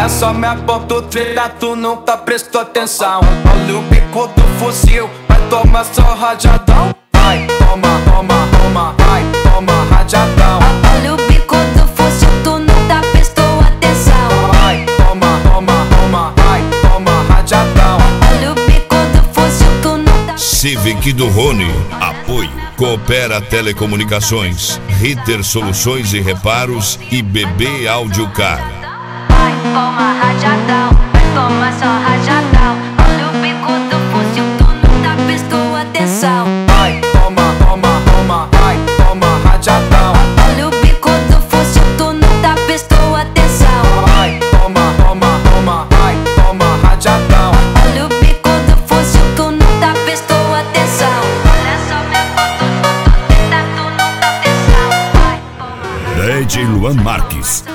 Olha só minha ponta treta, tu nunca prestou atenção. Olha o bico do fuzil, vai tomar só rajadão. Vai, toma, toma, toma, vai, toma rajadão. Olha o bico do fuzil, tu nunca prestou atenção. Vai, toma, toma, toma, vai, toma rajadão. Olha o bico do fuzil, tu nunca. Civic do Rony. Apoio Coopera Telecomunicações, Ritter Soluções e Reparos e BB Audiocar. Vai, toma rajadão, vai tomar só rajadão. Olha o bico do fuzil, tu nunca prestou atenção. Vai, toma, toma, toma, vai, toma rajadão. Olha o bico do fuzil, tu nunca prestou atenção. Vai, toma, toma, toma, vai, toma rajadão. Olha o bico do fuzil, tu nunca prestou atenção. Olha só minha foto, tu nunca prestou atenção. Vai, toma. DJ Luan Marques.